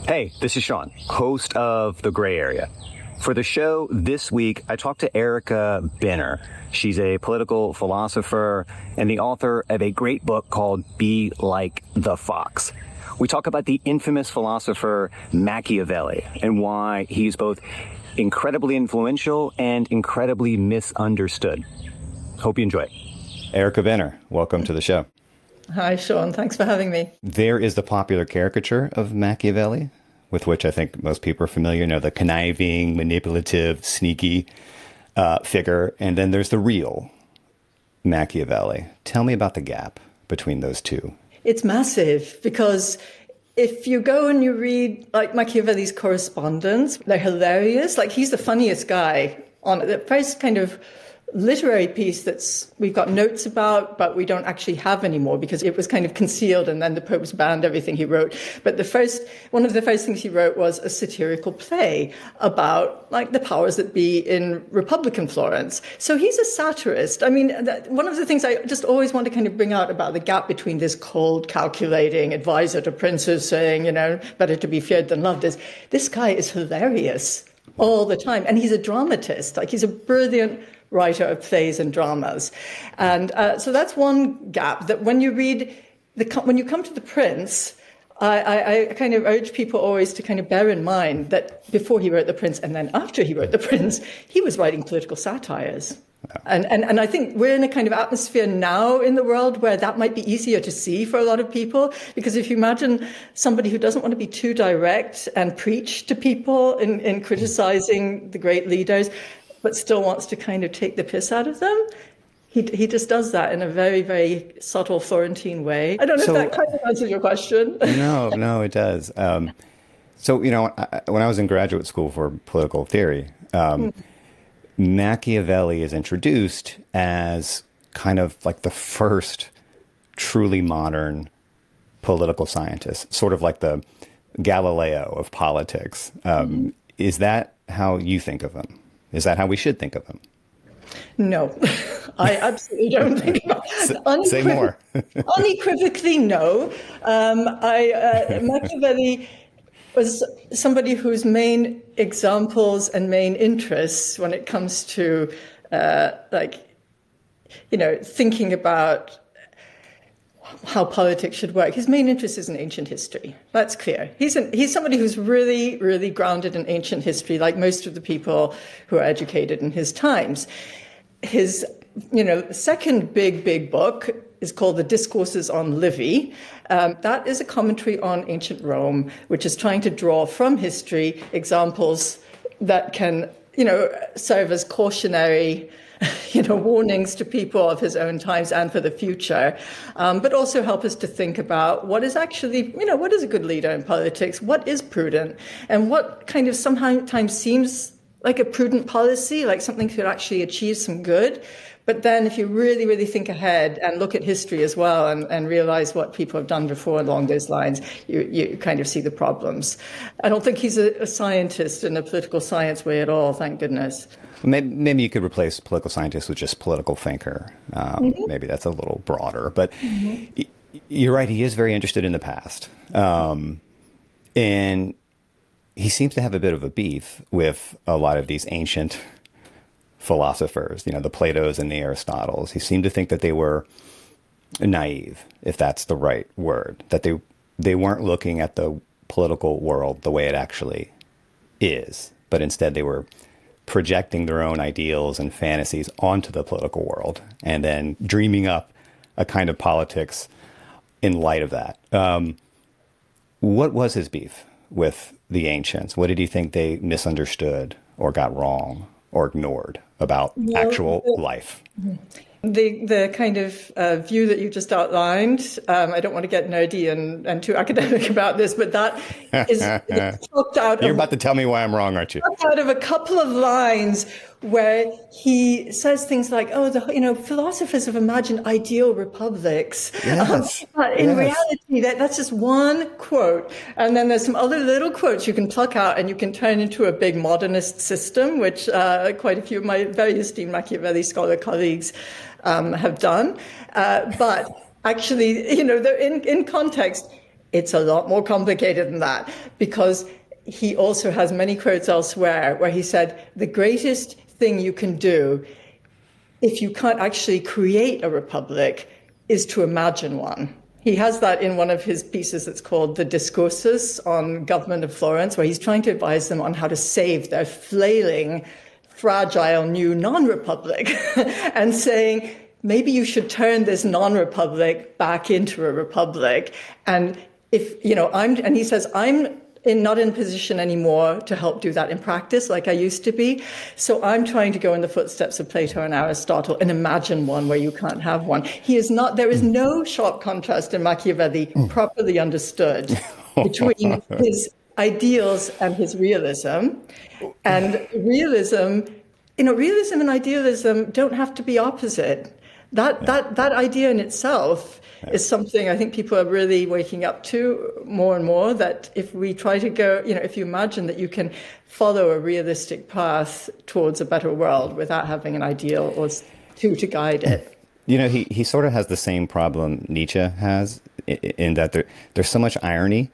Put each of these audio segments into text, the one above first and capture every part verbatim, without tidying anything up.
Hey, this is Sean, host of The Gray Area. For the show this week, I talked to Erica Benner. She's a political philosopher and the author of a great book called Be Like the Fox. We talk about the infamous philosopher Machiavelli and why he's both incredibly influential and incredibly misunderstood. Hope you enjoy it. Erica Benner, welcome to the show. Hi, Sean. Thanks for having me. There is the popular caricature of Machiavelli, with which I think most people are familiar, you know, the conniving, manipulative, sneaky uh, figure. And then there's the real Machiavelli. Tell me about the gap between those two. It's massive because if you go and you read like Machiavelli's correspondence, they're hilarious. Like he's the funniest guy on it. The first kind of literary piece that's we've got notes about, but we don't actually have anymore because it was kind of concealed and then the popes banned everything he wrote. But the first, one of the first things he wrote was a satirical play about like the powers that be in Republican Florence. So he's a satirist. I mean, that, one of the things I just always want to kind of bring out about the gap between this cold, calculating advisor to princes saying, you know, better to be feared than loved is this guy is hilarious all the time. And he's a dramatist. Like he's a brilliant writer of plays and dramas. And uh, so that's one gap, that when you read, the when you come to The Prince, I, I, I kind of urge people always to kind of bear in mind that before he wrote The Prince and then after he wrote The Prince, he was writing political satires. Yeah. And, and, and I think we're in a kind of atmosphere now in the world where that might be easier to see for a lot of people, because if you imagine somebody who doesn't want to be too direct and preach to people in, in criticizing the great leaders, but still wants to kind of take the piss out of them. He he just does that in a very, very subtle Florentine way. I don't know so, if that kind of answers your question. No, no, it does. Um, so, you know, I, when I was in graduate school for political theory, um, mm. Machiavelli is introduced as kind of like the first truly modern political scientist, sort of like the Galileo of politics. Um, mm-hmm. Is that how you think of him? Is that how we should think of him? No, I absolutely don't think about it. Say more. Unequivocally, no. Um, I, uh, Machiavelli was somebody whose main examples and main interests when it comes to, uh, like, you know, thinking about how politics should work. His main interest is in ancient history. That's clear. He's an, he's somebody who's really, really grounded in ancient history, like most of the people who are educated in his times. His, you know, second big, big book is called The Discourses on Livy. Um, that is a commentary on ancient Rome, which is trying to draw from history examples that can, you know, serve as cautionary you know, warnings to people of his own times and for the future, um, but also help us to think about what is actually, you know, what is a good leader in politics, what is prudent, and what kind of sometimes seems like a prudent policy, like something could actually achieve some good. But then if you really, really think ahead and look at history as well and, and realize what people have done before along those lines, you, you kind of see the problems. I don't think he's a, a scientist in a political science way at all, thank goodness. Maybe, maybe you could replace political scientist with just political thinker. Um, mm-hmm. Maybe that's a little broader. But mm-hmm. you're right, he is very interested in the past. Um, and he seems to have a bit of a beef with a lot of these ancient philosophers, you know, the Platos and the Aristotles. He seemed to think that they were naive, if that's the right word, that they they weren't looking at the political world the way it actually is, but instead they were projecting their own ideals and fantasies onto the political world and then dreaming up a kind of politics in light of that. Um, what was his beef with the ancients? What did he think they misunderstood or got wrong or ignored about well, actual life? The the kind of uh, view that you just outlined, um, I don't want to get nerdy and, and too academic about this, but that is talked out You're of, about to tell me why I'm wrong, aren't you? Out of a couple of lines where he says things like, oh, the you know, philosophers have imagined ideal republics. Yes. Um, but in yes. reality, that, that's just one quote. And then there's some other little quotes you can pluck out and you can turn into a big modernist system, which uh, quite a few of my very esteemed Machiavelli scholar colleagues um, have done. Uh, but actually, you know, in, in context, It's a lot more complicated than that, because he also has many quotes elsewhere where he said, the greatest thing you can do if you can't actually create a republic is to imagine one. He has that in one of his pieces that's called The Discourses on Government of Florence, where he's trying to advise them on how to save their flailing, fragile new non-republic and saying, maybe you should turn this non-republic back into a republic. And if, you know, I'm, and he says, I'm in, not in position anymore to help do that in practice like I used to be. So I'm trying to go in the footsteps of Plato and Aristotle and imagine one where you can't have one. He is not, there is no sharp contrast in Machiavelli properly understood between his ideals and his realism. And realism, you know, realism and idealism don't have to be opposite. That, yeah. that, that idea in itself is something I think people are really waking up to more and more, that if we try to go, you know, if you imagine that you can follow a realistic path towards a better world without having an ideal or two to guide it. You know, he, he sort of has the same problem Nietzsche has, in, in that there, there's so much irony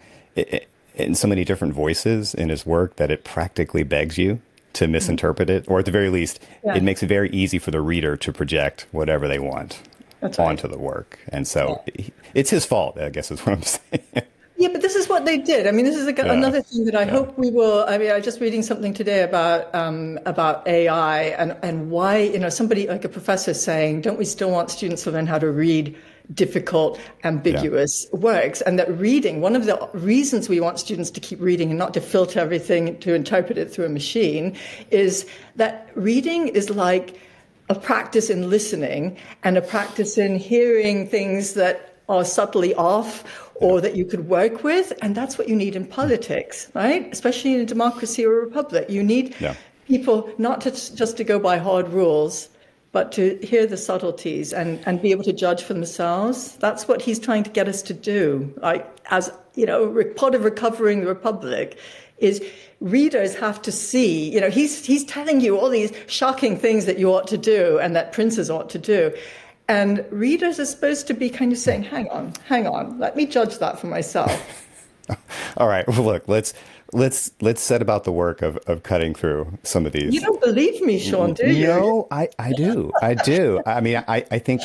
in so many different voices in his work that it practically begs you to misinterpret it, or at the very least, yeah. it makes it very easy for the reader to project whatever they want That's onto right. the work. And so yeah. it's his fault, I guess is what I'm saying. Yeah, but this is what they did. I mean, this is a, yeah. another thing that I yeah. hope we will. I mean, I was just reading something today about um, about A I and, and why, you know, somebody like a professor saying, don't we still want students to learn how to read difficult, ambiguous yeah. works? And that reading, one of the reasons we want students to keep reading and not to filter everything, to interpret it through a machine, is that reading is like a practice in listening and a practice in hearing things that are subtly off or that you could work with. And that's what you need in politics, right? Especially in a democracy or a republic. You need yeah. people not to just to go by hard rules, but to hear the subtleties and, and be able to judge for themselves. That's what he's trying to get us to do. Like, as, you know, part of recovering the republic is readers have to see, you know, he's he's telling you all these shocking things that you ought to do and that princes ought to do. And readers are supposed to be kind of saying, hang on, hang on, let me judge that for myself. All right. Well, look, let's let's let's set about the work of, of cutting through some of these. You don't believe me, Sean, do you? No, I, I do. I do. I mean, I, I think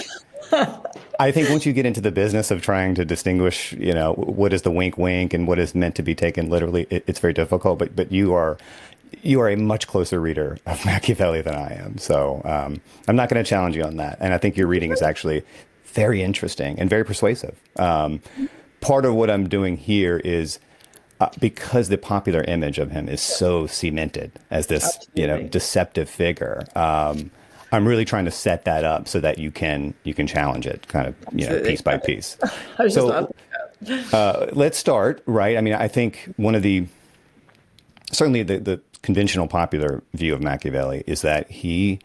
I think once you get into the business of trying to distinguish, you know, what is the wink wink and what is meant to be taken literally, it, it's very difficult. But but you are you are a much closer reader of Machiavelli than I am. So um, I'm not going to challenge you on that. And I think your reading is actually very interesting and very persuasive. Um, part of what I'm doing here is uh, because the popular image of him is so cemented as this, Absolutely. you know, deceptive figure. Um, I'm really trying to set that up so that you can you can challenge it, kind of, you know, piece by piece. So uh, let's start, right? I mean, I think one of the certainly the, the conventional popular view of Machiavelli is that he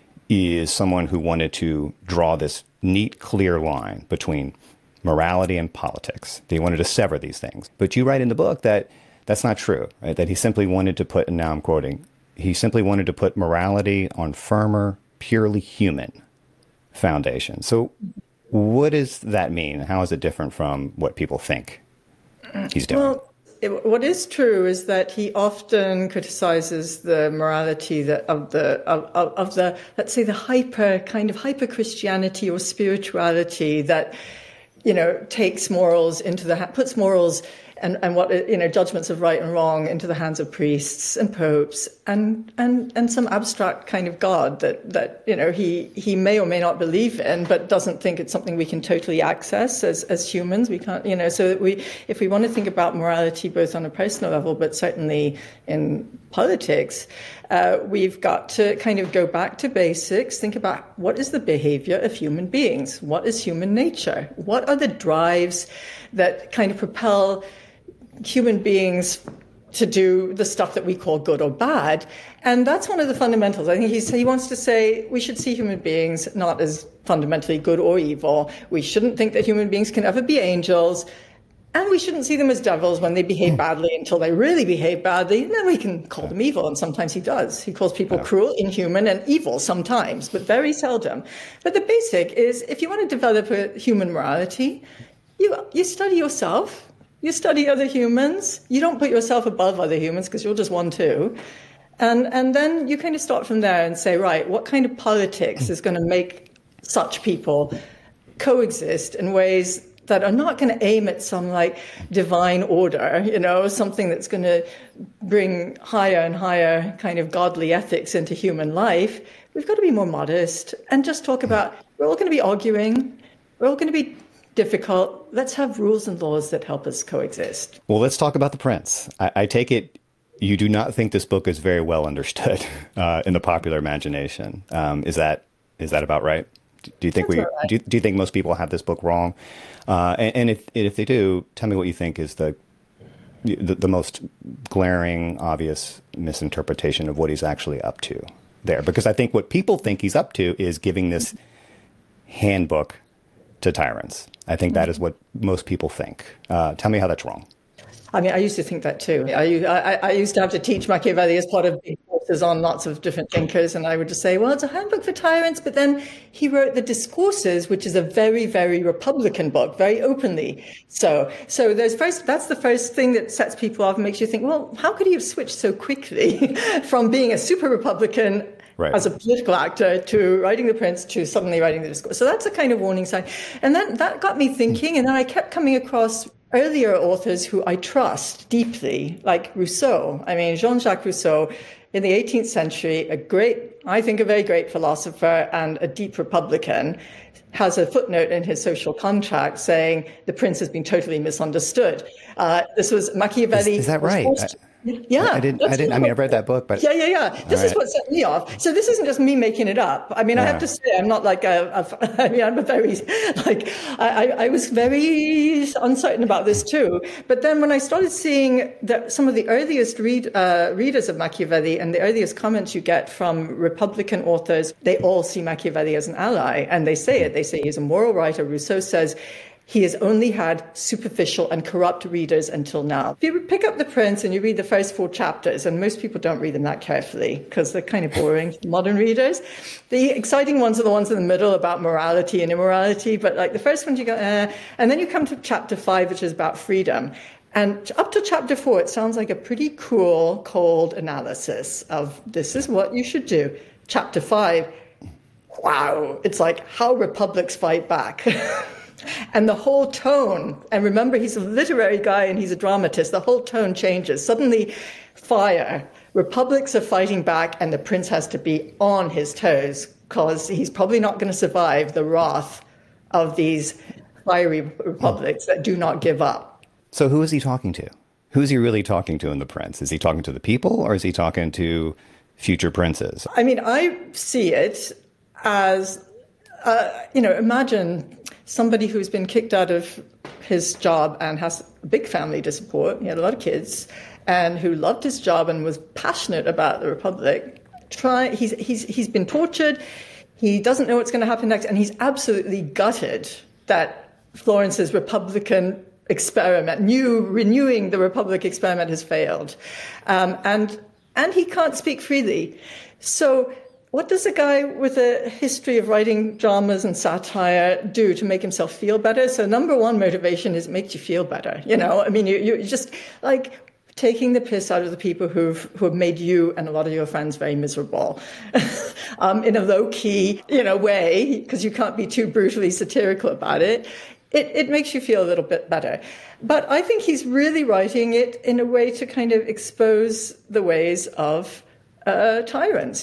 is someone who wanted to draw this neat, clear line between morality and politics. They wanted to sever these things. But you write in the book that that's not true, right? That he simply wanted to put, and now I'm quoting, he simply wanted to put morality on firmer, purely human foundation. So what does that mean? How is it different from what people think he's doing? Well, it, what is true is that he often criticizes the morality that of the of, of, of the, let's say, the hyper kind of hyper Christianity or spirituality that, you know, takes morals into the puts morals and, and what, you know, judgments of right and wrong into the hands of priests and popes and and and some abstract kind of God that that you know he he may or may not believe in, but doesn't think it's something we can totally access as as humans. We can't, you know, so that we if we want to think about morality both on a personal level, but certainly in politics, uh, we've got to kind of go back to basics. Think about what is the behavior of human beings? What is human nature? What are the drives that kind of propel human beings to do the stuff that we call good or bad? And that's one of the fundamentals. I think he's, he wants to say we should see human beings not as fundamentally good or evil. We shouldn't think that human beings can ever be angels. And we shouldn't see them as devils when they behave badly until they really behave badly. And then we can call them evil. And sometimes he does. He calls people cruel, inhuman, and evil sometimes, but very seldom. But the basic is if you want to develop a human morality, you you study yourself. You study other humans. You don't put yourself above other humans because you're just one too. And and then you kind of start from there and say, right, what kind of politics is going to make such people coexist in ways that are not going to aim at some like divine order, you know, something that's going to bring higher and higher kind of godly ethics into human life. We've got to be more modest and just talk about, we're all going to be arguing, we're all going to be difficult. Let's have rules and laws that help us coexist. Well, let's talk about The Prince. I, I take it you do not think this book is very well understood uh, in the popular imagination. Um, is that is that about right? Do you think That's we right. do, do you think most people have this book wrong? Uh, and, and if if they do, tell me what you think is the, the the most glaring, obvious misinterpretation of what he's actually up to there. Because I think what people think he's up to is giving this handbook to tyrants. I think that is what most people think. Uh, tell me how that's wrong. I mean, I used to think that too. I, I, I used to have to teach Machiavelli as part of big courses on lots of different thinkers, and I would just say, well, it's a handbook for tyrants, but then he wrote the Discourses, which is a very, very Republican book, very openly. So, so there's first, that's the first thing that sets people off and makes you think, well, how could he have switched so quickly from being a super Republican Right. as a political actor to writing The Prince to suddenly writing the Discourse? So that's a kind of warning sign. And then that got me thinking, and then I kept coming across earlier authors who I trust deeply, like Rousseau. I mean, Jean-Jacques Rousseau in the eighteenth century, a great, I think a very great philosopher and a deep Republican, has a footnote in his Social Contract saying the Prince has been totally misunderstood. Uh, this was Machiavelli. Is, is that right? Forced- Yeah, I didn't. I didn't. I mean, I've read that book, but yeah, yeah, yeah. This is right. what set me off. So this isn't just me making it up. I mean, yeah. I have to say, I'm not like a. a I mean, I'm a very like. I, I was very uncertain about this too. But then when I started seeing that some of the earliest read uh, readers of Machiavelli and the earliest comments you get from Republican authors, they all see Machiavelli as an ally, and they say it. They say he's a moral writer. Rousseau says he has only had superficial and corrupt readers until now. If you pick up The Prince and you read the first four chapters, and most people don't read them that carefully because they're kind of boring to modern readers. The exciting ones are the ones in the middle about morality and immorality. But like the first ones you go, eh. And then you come to chapter five, which is about freedom. And up to chapter four, it sounds like a pretty cool, cold analysis of this is what you should do. Chapter five, wow, it's like how republics fight back. And the whole tone, and remember, he's a literary guy and he's a dramatist, the whole tone changes. Suddenly, fire. Republics are fighting back, and the Prince has to be on his toes because he's probably not going to survive the wrath of these fiery republics that do not give up. So who is he talking to? Who is he really talking to in The Prince? Is he talking to the people, or is he talking to future princes? I mean, I see it as, uh, you know, imagine somebody who's been kicked out of his job and has a big family to support. He had a lot of kids, and who loved his job and was passionate about the Republic. Try, he's he's he's been tortured. He doesn't know what's going to happen next, and he's absolutely gutted that Florence's Republican experiment, new renewing the Republic experiment, has failed, um, and and he can't speak freely. So what does a guy with a history of writing dramas and satire do to make himself feel better? So number one motivation is it makes you feel better. You know, I mean, you, you're just like taking the piss out of the people who've who have made you and a lot of your friends very miserable um, in a low-key, you know, way, because you can't be too brutally satirical about it. It, it makes you feel a little bit better. But I think he's really writing it in a way to kind of expose the ways of uh, tyrants.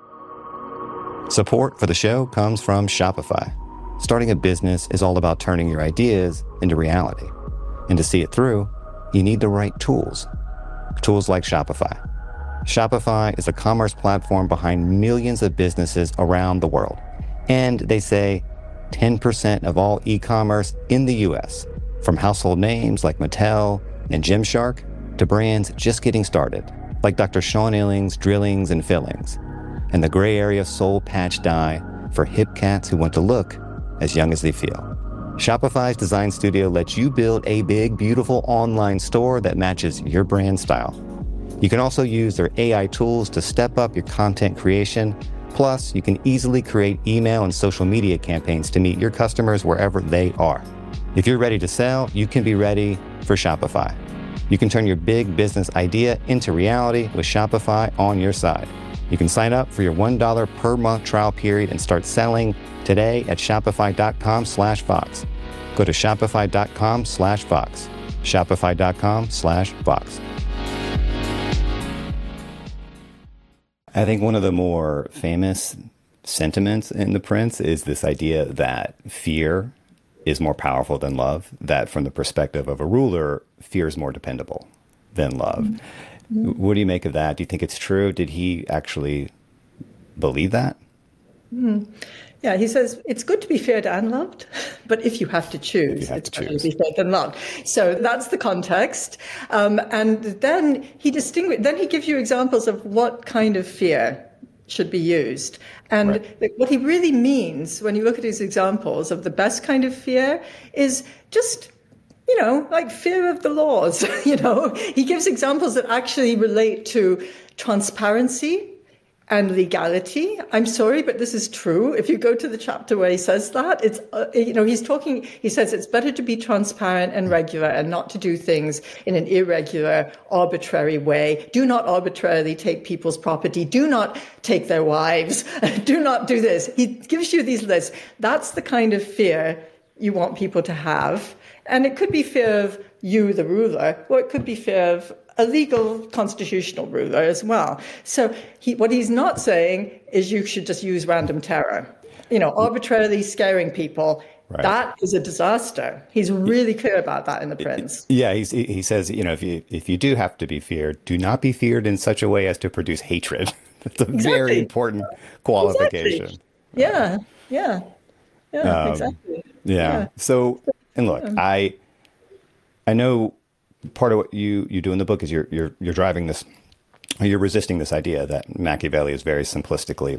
Support for the show comes from Shopify. Starting a business is all about turning your ideas into reality. And to see it through, you need the right tools. Tools like Shopify. Shopify is a commerce platform behind millions of businesses around the world. And they say ten percent of all e-commerce in the U S, from household names like Mattel and Gymshark to brands just getting started, like Doctor Sean Illing's Drillings and Fillings, and the gray area soul patch dye for hip cats who want to look as young as they feel. Shopify's design studio lets you build a big, beautiful online store that matches your brand style. You can also use their A I tools to step up your content creation. Plus, you can easily create email and social media campaigns to meet your customers wherever they are. If you're ready to sell, you can be ready for Shopify. You can turn your big business idea into reality with Shopify on your side. You can sign up for your one dollar per month trial period and start selling today at shopify.com slash Vox. Go to shopify.com slash Vox. Shopify.com slash Vox. I think one of the more famous sentiments in The Prince is this idea that fear is more powerful than love, that from the perspective of a ruler, fear is more dependable than love. Mm-hmm. What do you make of that? Do you think it's true? Did he actually believe that? Mm-hmm. Yeah, he says it's good to be feared and loved, but if you have to choose, have it's to better choose. to be feared than loved. So that's the context. Um, and then he distinguish. Then he gives you examples of what kind of fear should be used. And right. what he really means when you look at his examples of the best kind of fear is just, you know, like fear of the laws. You know, he gives examples that actually relate to transparency and legality. I'm sorry, but this is true. If you go to the chapter where he says that, it's, uh, you know, he's talking, he says it's better to be transparent and regular and not to do things in an irregular, arbitrary way. Do not arbitrarily take people's property. Do not take their wives. Do not do this. He gives you these lists. That's the kind of fear you want people to have. And it could be fear of you, the ruler, or it could be fear of a legal constitutional ruler as well. So he, what he's not saying is you should just use random terror, you know, arbitrarily scaring people. Right. That is a disaster. He's really clear about that in The Prince. Yeah, he's, he says, you know, if you if you do have to be feared, do not be feared in such a way as to produce hatred. That's a exactly. very important qualification. Exactly. Yeah, yeah, yeah, um, exactly. Yeah. yeah. So, and look, yeah. I I know part of what you, you do in the book is you're you're you're driving this, you're resisting this idea that Machiavelli is very simplistically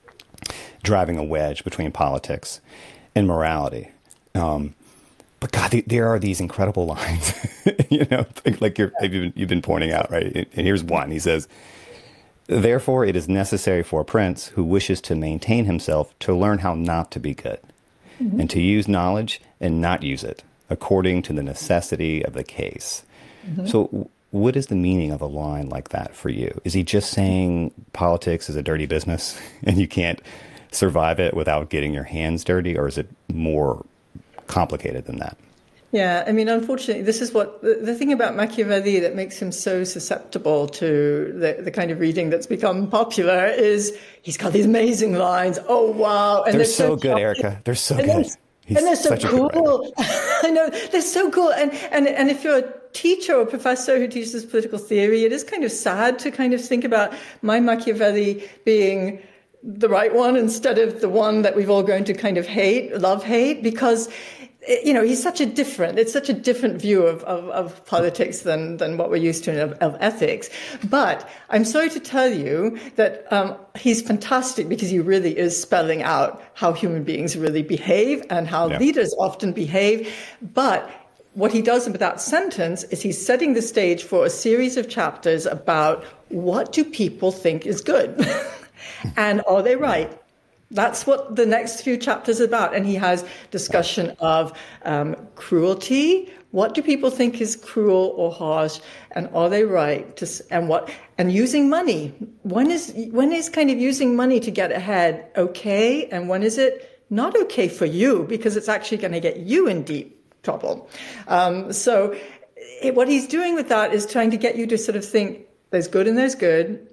driving a wedge between politics and morality. Um, but God, there are these incredible lines, you know, like you're, you've been, you've been pointing out, right? And here's one. He says, "Therefore, it is necessary for a prince who wishes to maintain himself to learn how not to be good, mm-hmm. and to use knowledge and not use it, according to the necessity of the case." Mm-hmm. So what is the meaning of a line like that for you? Is he just saying politics is a dirty business and you can't survive it without getting your hands dirty, or is it more complicated than that? Yeah, I mean, unfortunately, this is what the, the thing about Machiavelli that makes him so susceptible to the, the kind of reading that's become popular is he's got these amazing lines. Oh, wow. And they're, they're so, so good, Erica. They're so and good. He's and they're so cool. I know, they're so cool. And, and, and if you're a teacher or professor who teaches political theory, it is kind of sad to kind of think about my Machiavelli being the right one instead of the one that we've all grown to kind of hate, love hate, because, you know, he's such a different, it's such a different view of, of, of politics than, than what we're used to of, of ethics. But I'm sorry to tell you that um, he's fantastic because he really is spelling out how human beings really behave and how yeah. leaders often behave. But what he does with that sentence is he's setting the stage for a series of chapters about what do people think is good and are they right? That's what the next few chapters are about. And he has discussion of um, cruelty. What do people think is cruel or harsh? And are they right? To, and what? And using money. When is when is kind of using money to get ahead okay? And when is it not okay for you because it's actually going to get you in deep trouble? Um, so it, what he's doing with that is trying to get you to sort of think there's good and there's good.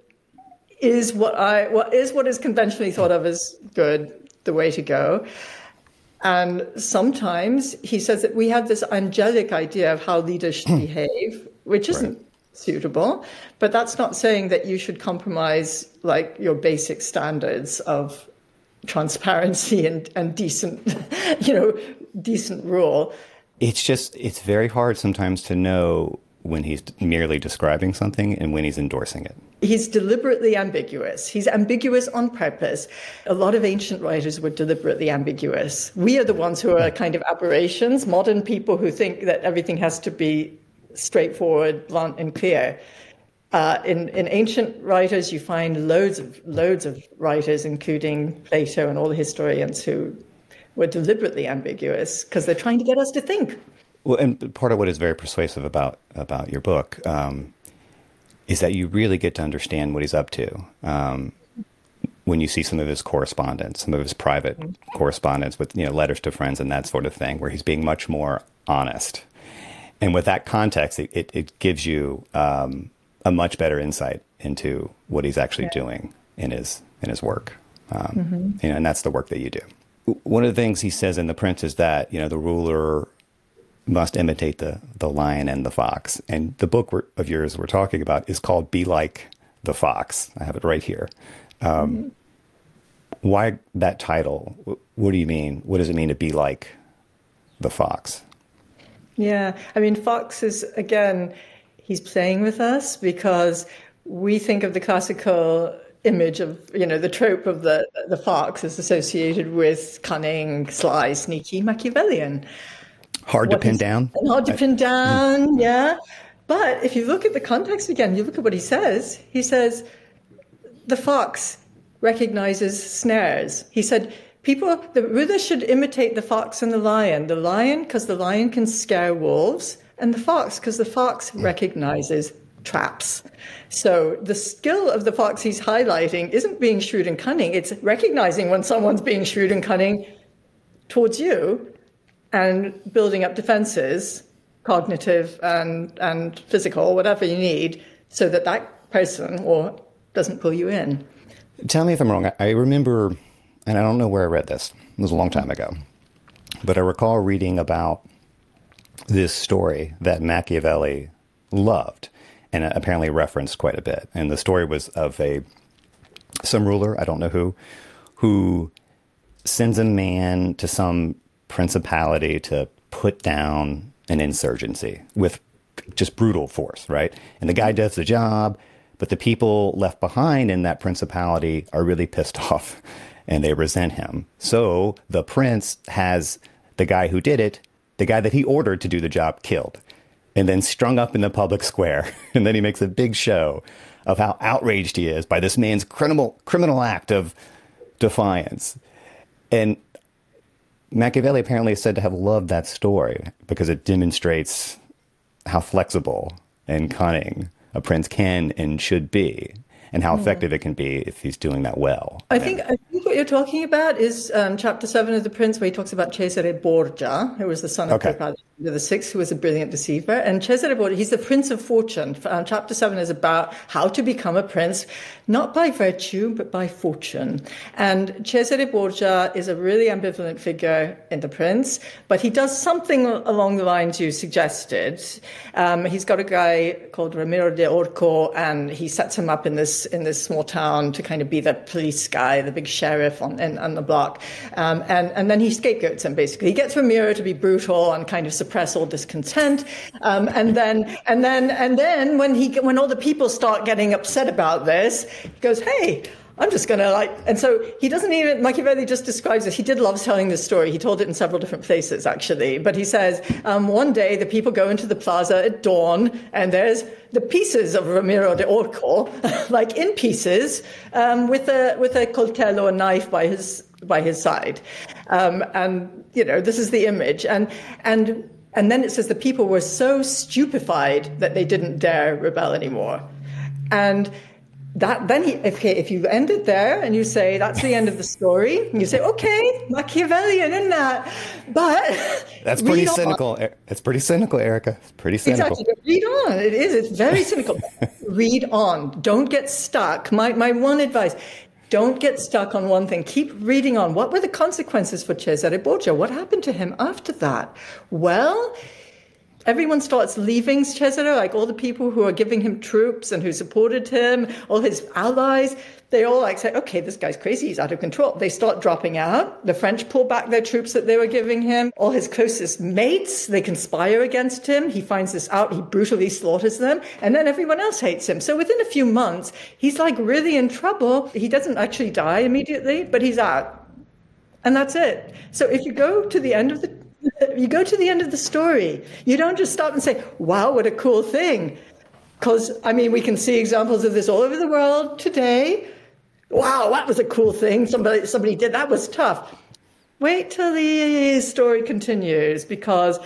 Is what I what is what is conventionally thought of as good the way to go? And sometimes he says that we have this angelic idea of how leaders should behave, which isn't right. suitable. But that's not saying that you should compromise like your basic standards of transparency and, and decent, you know, decent rule. It's just it's very hard sometimes to know when he's merely describing something and when he's endorsing it. He's deliberately ambiguous. He's ambiguous on purpose. A lot of ancient writers were deliberately ambiguous. We are the ones who are kind of aberrations, modern people who think that everything has to be straightforward, blunt, and clear. Uh, in, in ancient writers, you find loads of loads of writers, including Plato and all the historians, who were deliberately ambiguous because they're trying to get us to think. Well, and part of what is very persuasive about about your book um, is that you really get to understand what he's up to um, when you see some of his correspondence, some of his private correspondence with, you know, letters to friends and that sort of thing, where he's being much more honest. And with that context, it, it, it gives you um, a much better insight into what he's actually yeah. doing in his in his work. Um, mm-hmm. you know, and that's the work that you do. One of the things he says in The Prince is that, you know, the ruler must imitate the, the lion and the fox. And the book we're, of yours we're talking about is called Be Like the Fox. I have it right here. Um, mm-hmm. Why that title? What do you mean? What does it mean to be like the fox? Yeah, I mean, Fox is, again, he's playing with us because we think of the classical image of, you know, the trope of the, the fox is associated with cunning, sly, sneaky, Machiavellian. Hard what to pin down. Hard to pin down, yeah. But if you look at the context again, you look at what he says. He says, the fox recognizes snares. He said, people, the ruler should imitate the fox and the lion. The lion, because the lion can scare wolves, and the fox, because the fox recognizes traps. So the skill of the fox he's highlighting isn't being shrewd and cunning. It's recognizing when someone's being shrewd and cunning towards you and building up defenses, cognitive and, and physical, whatever you need, so that that person or doesn't pull you in. Tell me if I'm wrong. I remember, and I don't know where I read this. It was a long time ago. But I recall reading about this story that Machiavelli loved and apparently referenced quite a bit. And the story was of a some ruler, I don't know who, who sends a man to some principality to put down an insurgency with just brutal force, right? And the guy does the job, but the people left behind in that principality are really pissed off and they resent him. So the prince has the guy who did it, the guy that he ordered to do the job, killed and then strung up in the public square. And then he makes a big show of how outraged he is by this man's criminal criminal act of defiance. And Machiavelli apparently is said to have loved that story because it demonstrates how flexible and cunning a prince can and should be, and how effective it can be if he's doing that well. I think I think what you're talking about is um, chapter seven of The Prince, where he talks about Cesare Borgia, who was the son of okay. Pope Alexander the Sixth, who was a brilliant deceiver. And Cesare Borgia, he's the Prince of Fortune. Um, chapter seven is about how to become a prince, not by virtue, but by fortune. And Cesare Borgia is a really ambivalent figure in The Prince, but he does something along the lines you suggested. Um, he's got a guy called Ramiro de Orco, and he sets him up in this in this small town to kind of be the police guy, the big sheriff on, in, on the block. Um, and, and then he scapegoats him, basically. He gets Ramiro to be brutal and kind of suppress all discontent. Um, and then, and then, and then when he, when all the people start getting upset about this, he goes, hey, I'm just going to like, and so he doesn't even, Machiavelli just describes it. He did love telling this story. He told it in several different places, actually. But he says, um, one day the people go into the plaza at dawn and there's the pieces of Ramiro de Orco, like in pieces, um, with a, with a coltello, a knife by his, by his side. Um, and, you know, this is the image. And, and, and then it says the people were so stupefied that they didn't dare rebel anymore. And That then, he, if, if you end it there and you say that's the end of the story, and you say, okay, Machiavellian in that, but that's pretty cynical. On. It's pretty cynical, Erica. It's pretty cynical. Exactly. Read on. It is. It's very cynical. Read on. Don't get stuck. My my one advice: don't get stuck on one thing. Keep reading on. What were the consequences for Cesare Borgia? What happened to him after that? Well, everyone starts leaving Cesare, like all the people who are giving him troops and who supported him, all his allies, they all like say, okay, this guy's crazy, he's out of control. They start dropping out. The French pull back their troops that they were giving him. All his closest mates, they conspire against him. He finds this out, he brutally slaughters them, and then everyone else hates him. So within a few months, he's like really in trouble. He doesn't actually die immediately, but he's out. And that's it. So if you go to the end of the You go to the end of the story. You don't just stop and say, wow, what a cool thing. Because, I mean, we can see examples of this all over the world today. Wow, that was a cool thing. Somebody, somebody did. That was tough. Wait till the story continues, because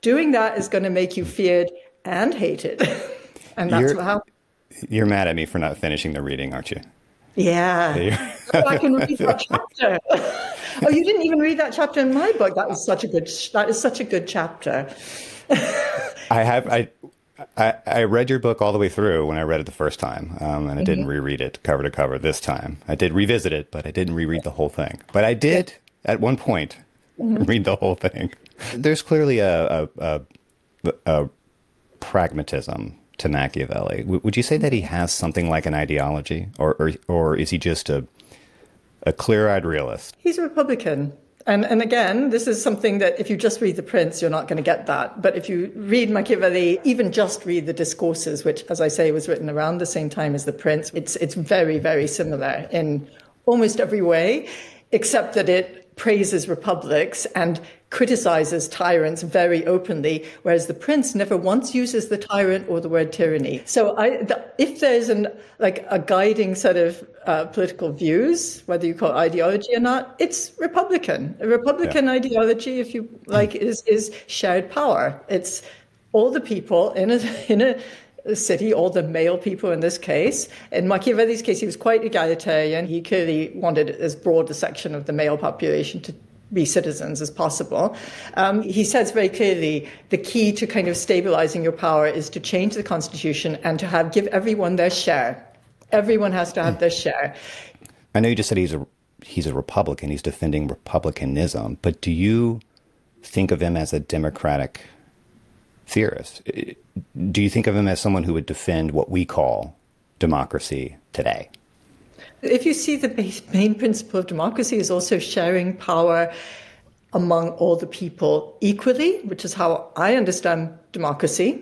doing that is going to make you feared and hated. And that's you're, how. You're mad at me for not finishing the reading, aren't you? Yeah. Go back and read that chapter. Oh, you didn't even read that chapter in my book. That was such a good, that is such a good chapter. I have, I, I, I read your book all the way through when I read it the first time, um, and I mm-hmm. didn't reread it cover to cover this time. I did revisit it, but I didn't reread the whole thing. But I did, at one point, mm-hmm. read the whole thing. There's clearly a, a, a, a pragmatism to Machiavelli. W- would you say that he has something like an ideology, or or, or is he just a a clear-eyed realist? He's a Republican. And and again, this is something that if you just read The Prince, you're not going to get that. But if you read Machiavelli, even just read the Discourses, which, as I say, was written around the same time as The Prince, it's it's very, very similar in almost every way, except that it praises republics and criticizes tyrants very openly, whereas The Prince never once uses the tyrant or the word tyranny. So I, the, if there's an like a guiding set of uh, political views, whether you call it ideology or not, it's Republican. A Republican yeah. ideology, if you like, is is shared power. It's all the people in a in a city, all the male people in this case. In Machiavelli's case, he was quite egalitarian. He clearly wanted as broad a section of the male population to be citizens as possible. Um, he says very clearly the key to kind of stabilizing your power is to change the constitution and to have give everyone their share. Everyone has to have their share. I know you just said he's a he's a Republican. He's defending republicanism. But do you think of him as a democratic theorist? Do you think of him as someone who would defend what we call democracy today? If you see the main principle of democracy is also sharing power among all the people equally, which is how I understand democracy,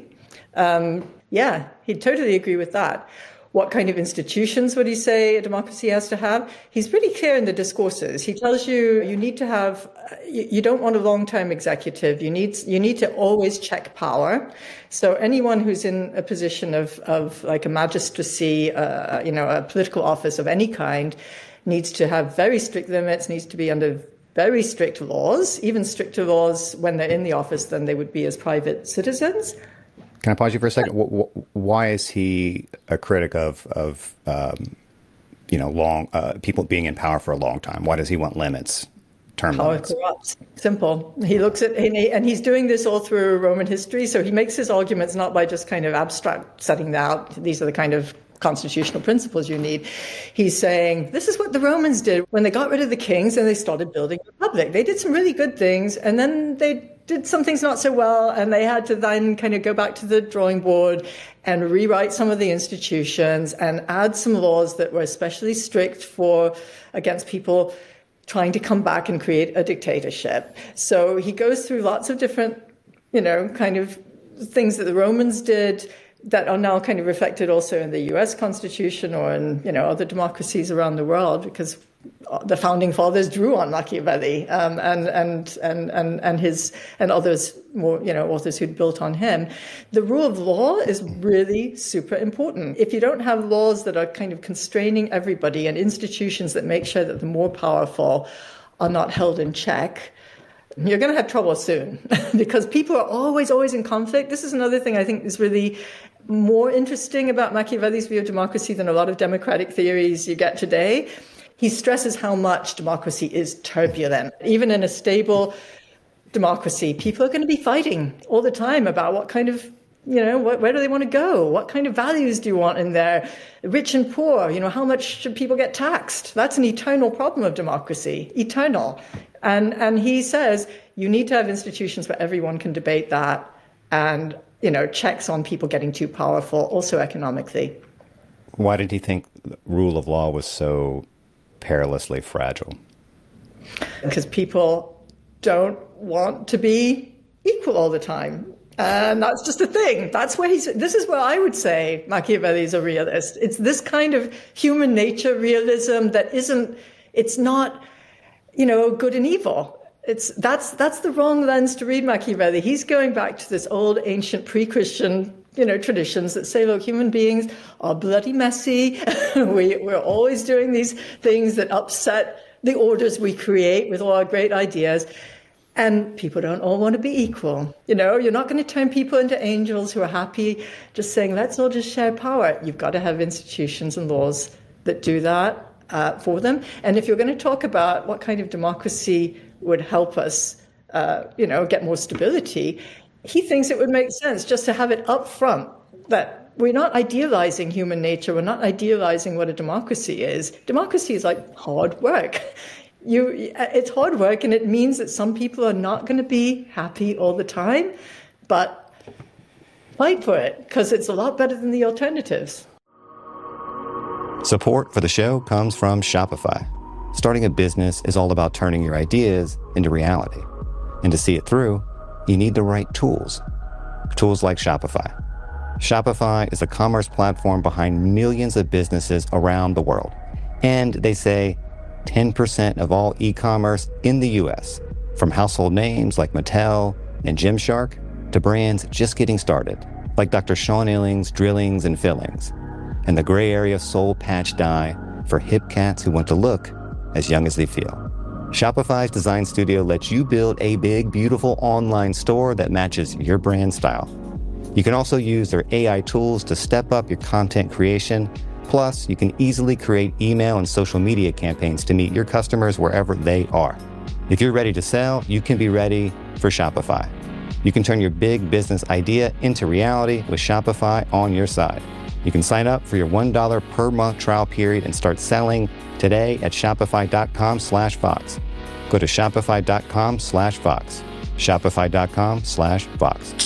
um, yeah, he'd totally agree with that. What kind of institutions would he say a democracy has to have? He's pretty clear in the Discourses. He tells you you need to have, you, you don't want a long-term executive. You need you need to always check power. So anyone who's in a position of, of like a magistracy, uh, you know, a political office of any kind, needs to have very strict limits, needs to be under very strict laws, even stricter laws when they're in the office than they would be as private citizens. Can I pause you for a second? Why is he a critic of, of um, you know, long uh, people being in power for a long time? Why does he want limits, term power limits? Corrupts. Simple. He looks at, and he's doing this all through Roman history. So he makes his arguments not by just kind of abstract setting out, these are the kind of constitutional principles you need. He's saying, this is what the Romans did when they got rid of the kings and they started building a republic. They did some really good things, and then they did some things not so well, and they had to then kind of go back to the drawing board and rewrite some of the institutions and add some laws that were especially strict for against people trying to come back and create a dictatorship. So he goes through lots of different, you know, kind of things that the Romans did that are now kind of reflected also in the U S Constitution or in, you know, other democracies around the world, because the founding fathers drew on Machiavelli um, and, and and and and his and others more, you know, authors who'd built on him. The rule of law is really super important. If you don't have laws that are kind of constraining everybody and institutions that make sure that the more powerful are not held in check, you're going to have trouble soon because people are always, always in conflict. This is another thing I think is really more interesting about Machiavelli's view of democracy than a lot of democratic theories you get today. He stresses how much democracy is turbulent. Even in a stable democracy, people are going to be fighting all the time about what kind of, you know, what, where do they want to go? What kind of values do you want in there? Rich and poor, you know, how much should people get taxed? That's an eternal problem of democracy, eternal. And and he says you need to have institutions where everyone can debate that and, you know, checks on people getting too powerful, also economically. Why did he think rule of law was so perilously fragile? Because people don't want to be equal all the time. And that's just a thing. That's where he's, this is where I would say Machiavelli is a realist. It's this kind of human nature realism that isn't, it's not, you know, good and evil. It's, that's, that's the wrong lens to read Machiavelli. He's going back to this old ancient pre-Christian, you know, traditions that say, look, human beings are bloody messy. we, we're always doing these things that upset the orders we create with all our great ideas. And people don't all want to be equal. You know, you're not going to turn people into angels who are happy just saying, let's all just share power. You've got to have institutions and laws that do that uh, for them. And if you're going to talk about what kind of democracy would help us, uh, you know, get more stability, he thinks it would make sense just to have it up front that we're not idealizing human nature. We're not idealizing what a democracy is. Democracy is like hard work. You, it's hard work, and it means that some people are not going to be happy all the time, but fight for it because it's a lot better than the alternatives. Support for the show comes from Shopify. Starting a business is all about turning your ideas into reality. And to see it through, you need the right tools. Tools like Shopify. Shopify is a commerce platform behind millions of businesses around the world. And they say ten percent of all e-commerce in the U S, from household names like Mattel and Gymshark to brands just getting started, like Doctor Sean Illing's Drillings and Fillings, and the gray area Soul Patch Dye for hip cats who want to look as young as they feel. Shopify's Design Studio lets you build a big, beautiful online store that matches your brand style. You can also use their A I tools to step up your content creation. Plus, you can easily create email and social media campaigns to meet your customers wherever they are. If you're ready to sell, you can be ready for Shopify. You can turn your big business idea into reality with Shopify on your side. You can sign up for your one dollar per month trial period and start selling today at shopify.com slash Vox. Go to shopify.com slash Vox. Shopify.com slash Vox.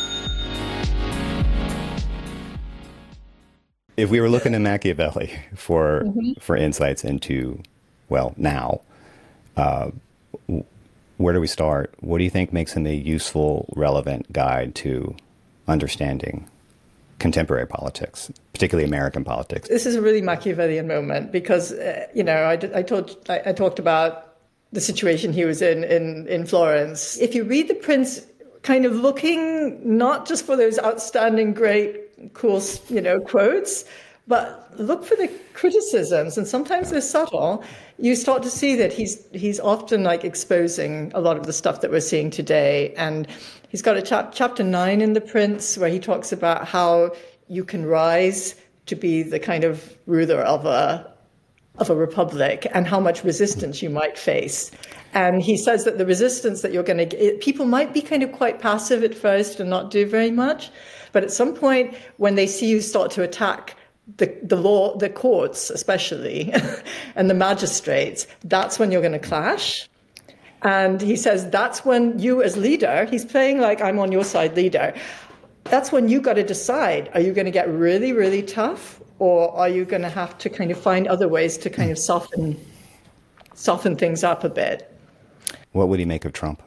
If we were looking at Machiavelli for mm-hmm. for insights into, well, now, uh, where do we start? What do you think makes him a useful, relevant guide to understanding contemporary politics, particularly American politics? This is a really Machiavellian moment because, uh, you know, I, I, told, I, I talked about the situation he was in, in in Florence. If you read The Prince kind of looking not just for those outstanding, great, cool, you know, quotes, but look for the criticisms, and sometimes they're subtle. You start to see that he's he's often like exposing a lot of the stuff that we're seeing today. And he's got a chap, chapter nine in The Prince where he talks about how you can rise to be the kind of ruler of a of a republic and how much resistance you might face. And he says that the resistance that you're going to get, people might be kind of quite passive at first and not do very much. But at some point, when they see you start to attack the, the law, the courts especially, and the magistrates, that's when you're going to clash. And he says that's when you as leader, he's playing like I'm on your side leader, that's when you got to decide, are you going to get really, really tough? Or are you going to have to kind of find other ways to kind of soften, soften things up a bit? What would he make of Trump?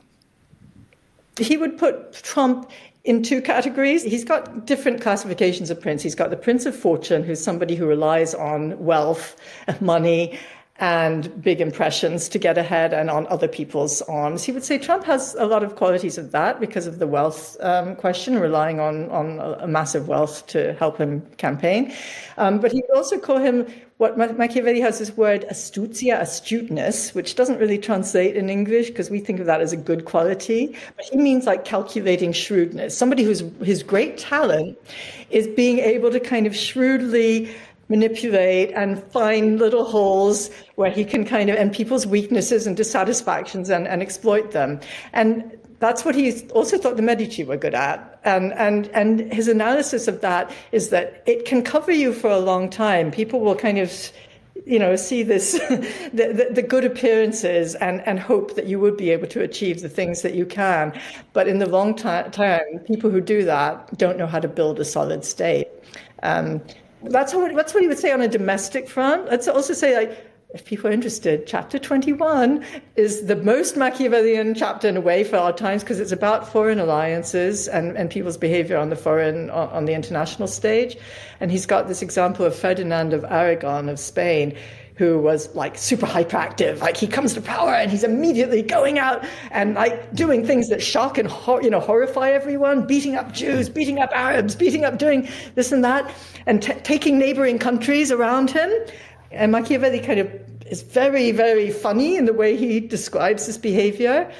He would put Trump in two categories. He's got different classifications of prince. He's got the Prince of Fortune, who's somebody who relies on wealth, money, and big impressions to get ahead and on other people's arms. He would say Trump has a lot of qualities of that because of the wealth um, question, relying on, on a massive wealth to help him campaign. Um, but he would also call him, what Machiavelli has this word, astutia, astuteness, which doesn't really translate in English because we think of that as a good quality. But he means like calculating shrewdness. Somebody whose his great talent is being able to kind of shrewdly manipulate and find little holes where he can kind of, and people's weaknesses and dissatisfactions and, and exploit them. And that's what he also thought the Medici were good at. And, and, and his analysis of that is that it can cover you for a long time. People will kind of, you know, see this, the, the, the good appearances and, and hope that you would be able to achieve the things that you can. But in the long t- term, people who do that don't know how to build a solid state. Um, That's, how, that's what he would say on a domestic front. Let's also say, like, if people are interested, chapter twenty-one is the most Machiavellian chapter in a way for our times because it's about foreign alliances and, and people's behavior on the foreign, on, on the international stage. And he's got this example of Ferdinand of Aragon of Spain, who was like super hyperactive. Like he comes to power and he's immediately going out and like doing things that shock and hor- you know horrify everyone, beating up Jews, beating up Arabs, beating up doing this and that, and t- taking neighboring countries around him. And Machiavelli kind of is very, very funny in the way he describes this behavior.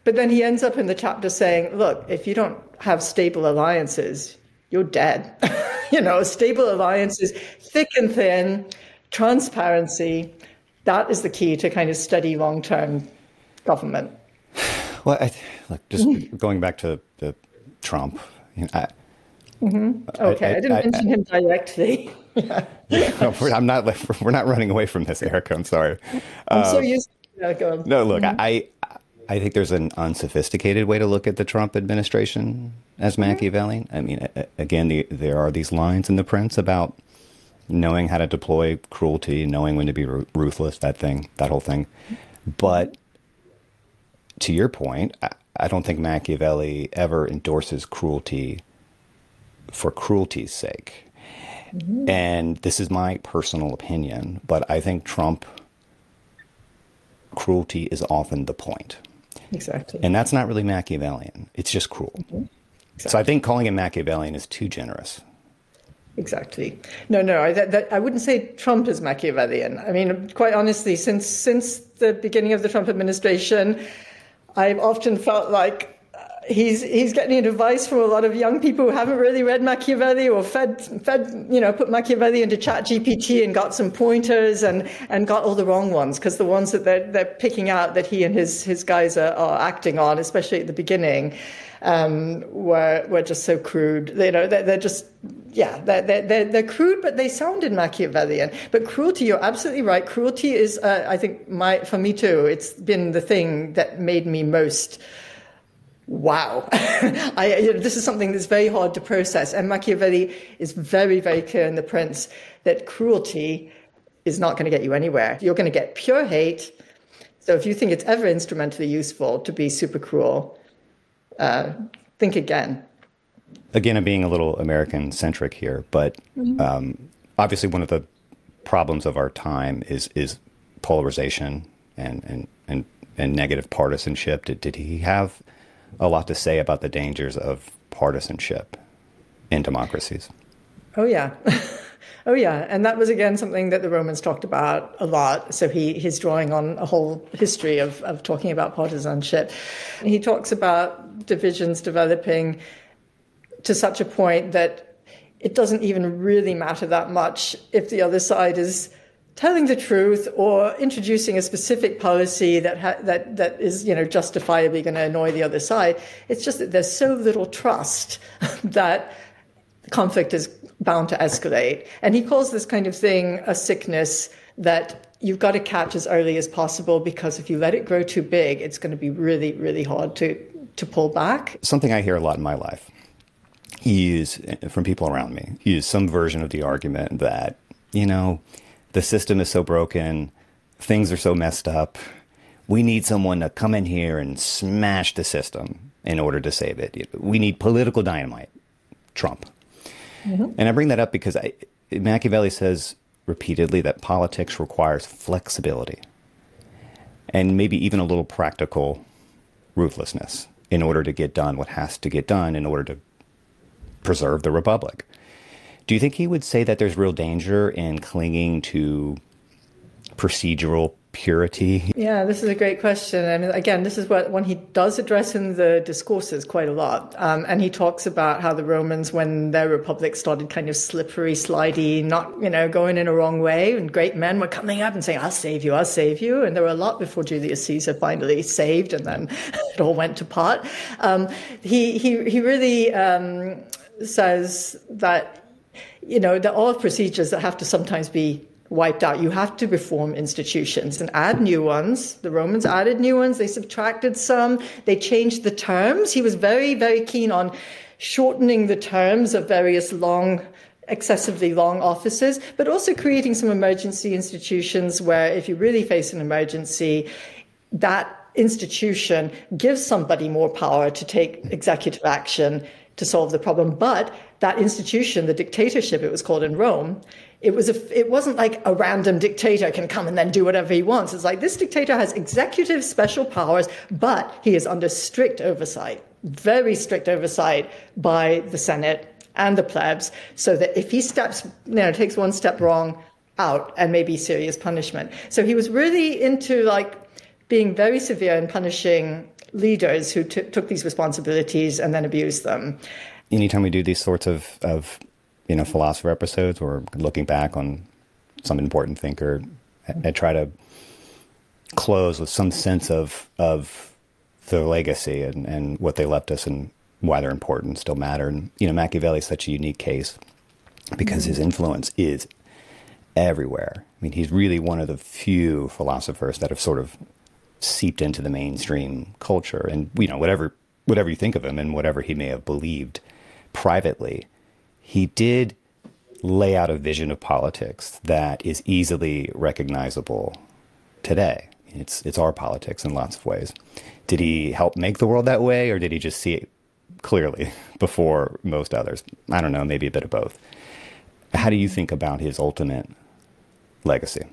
But then he ends up in the chapter saying, look, if you don't have stable alliances, you're dead. You know, stable alliances, thick and thin, transparency, that is the key to kind of steady long-term government. Well, I, look, just mm-hmm. going back to the Trump, you know, I, mm-hmm. okay, I, I, I didn't I, mention I, him directly. yeah, no, we're, I'm not. We're not running away from this, Erica. I'm sorry. I'm um, so used to it. Go. No, look, mm-hmm. I, I think there's an unsophisticated way to look at the Trump administration as Machiavellian. I mean, again, the, there are these lines in the Prince about knowing how to deploy cruelty, knowing when to be ruthless. That thing, that whole thing. But to your point, I, I don't think Machiavelli ever endorses cruelty for cruelty's sake. Mm-hmm. And this is my personal opinion, but I think Trump, cruelty is often the point. Exactly. And that's not really Machiavellian. It's just cruel. Mm-hmm. Exactly. So I think calling him Machiavellian is too generous. Exactly. No, no, I, that, that, I wouldn't say Trump is Machiavellian. I mean, quite honestly, since since the beginning of the Trump administration, I've often felt like he's he's getting advice from a lot of young people who haven't really read Machiavelli or fed fed you know put Machiavelli into Chat G P T and got some pointers and and got all the wrong ones, because the ones that they're they're picking out that he and his his guys are, are acting on, especially at the beginning, um, were were just so crude. You know, they're, they're just yeah they're, they're they're crude, but they sounded Machiavellian. But cruelty, you're absolutely right. Cruelty is uh, I think my for me too. It's been the thing that made me most. Wow. I, you know, this is something that's very hard to process. And Machiavelli is very, very clear in The Prince that cruelty is not going to get you anywhere. You're going to get pure hate. So if you think it's ever instrumentally useful to be super cruel, uh, think again. Again, I'm being a little American-centric here, but mm-hmm. um, obviously one of the problems of our time is is polarization and, and, and, and negative partisanship. Did, did he have a lot to say about the dangers of partisanship in democracies? Oh, yeah. oh, yeah. And that was, again, something that the Romans talked about a lot. So he he's drawing on a whole history of, of talking about partisanship. He talks about divisions developing to such a point that it doesn't even really matter that much if the other side is telling the truth or introducing a specific policy that ha- that that is, you know, justifiably going to annoy the other side. It's just that there's so little trust that conflict is bound to escalate. And he calls this kind of thing a sickness that you've got to catch as early as possible, because if you let it grow too big, it's going to be really, really hard to to pull back. Something I hear a lot in my life is from people around me, use some version of the argument that, you know, the system is so broken, things are so messed up, we need someone to come in here and smash the system in order to save it. We need political dynamite, Trump. Mm-hmm. And I bring that up because I, Machiavelli says repeatedly that politics requires flexibility and maybe even a little practical ruthlessness in order to get done what has to get done in order to preserve the republic. Do you think he would say that there's real danger in clinging to procedural purity? Yeah, this is a great question. And again, this is what one he does address in the discourses quite a lot. Um, and he talks about how the Romans, when their republic started kind of slippery, slidey, not, you know, going in a wrong way, and great men were coming up and saying, I'll save you, I'll save you. And there were a lot before Julius Caesar finally saved, and then it all went to pot. Um, he, he, he really um, says that, you know, there are procedures that have to sometimes be wiped out. You have to reform institutions and add new ones. The Romans added new ones. They subtracted some. They changed the terms. He was very, very keen on shortening the terms of various long, excessively long offices, but also creating some emergency institutions where if you really face an emergency, that institution gives somebody more power to take executive action to solve the problem. But that institution, the dictatorship, it was called in Rome, it was a, it wasn't like a random dictator can come and then do whatever he wants. It's like this dictator has executive special powers, but he is under strict oversight, very strict oversight by the Senate and the plebs, so that if he steps, you know, takes one step wrong, out, and maybe serious punishment. So he was really into like being very severe in punishing leaders who t- took these responsibilities and then abused them. Anytime we do these sorts of, of, you know, philosopher episodes or looking back on some important thinker, I, I try to close with some sense of of their legacy and, and what they left us and why they're important, still matter. And, you know, Machiavelli is such a unique case because mm-hmm. his influence is everywhere. I mean, he's really one of the few philosophers that have sort of seeped into the mainstream culture. And, you know, whatever whatever you think of him and whatever he may have believed privately, he did lay out a vision of politics that is easily recognizable today. It's it's our politics in lots of ways. Did he help make the world that way, or did he just see it clearly before most others? I don't know, maybe a bit of both. How do you think about his ultimate legacy?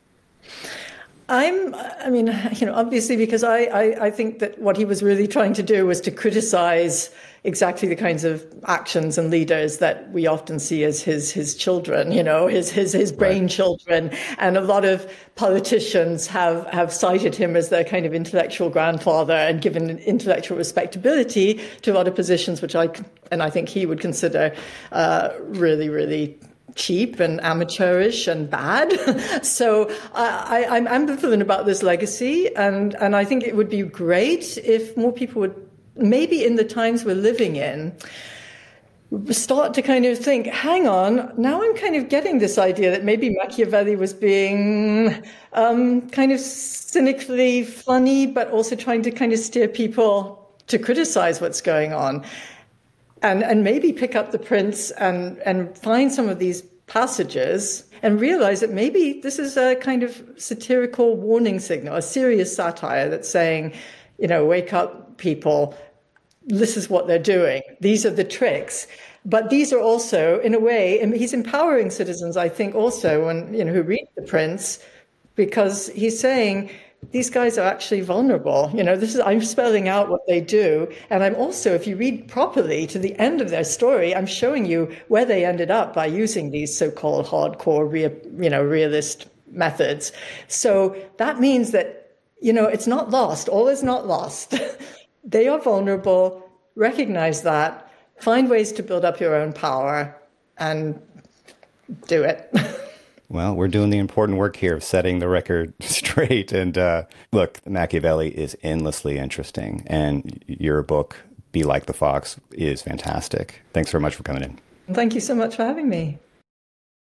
I'm, I mean, you know, obviously, because I, I, I think that what he was really trying to do was to criticize exactly the kinds of actions and leaders that we often see as his his children, you know, his his his brain right. children. And a lot of politicians have, have cited him as their kind of intellectual grandfather and given intellectual respectability to a lot of positions, which I, and I think he would consider uh, really, really cheap and amateurish and bad. So I, I, I'm ambivalent about this legacy, and, and I think it would be great if more people would, maybe in the times we're living in, start to kind of think, hang on, now I'm kind of getting this idea that maybe Machiavelli was being um, kind of cynically funny, but also trying to kind of steer people to criticize what's going on. And and maybe pick up The Prince and, and find some of these passages and realize that maybe this is a kind of satirical warning signal, a serious satire that's saying, you know, wake up, people, this is what they're doing. These are the tricks. But these are also, in a way, and he's empowering citizens, I think, also, when, you know, who read The Prince, because he's saying, these guys are actually vulnerable. You know, this is, I'm spelling out what they do. And I'm also, if you read properly to the end of their story, I'm showing you where they ended up by using these so-called hardcore, rea, you know, realist methods. So that means that, you know, it's not lost. All is not lost. They are vulnerable. Recognize that. Find ways to build up your own power and do it. Well, we're doing the important work here of setting the record straight. And uh, look, Machiavelli is endlessly interesting. And your book, Be Like the Fox, is fantastic. Thanks very much for coming in. Thank you so much for having me.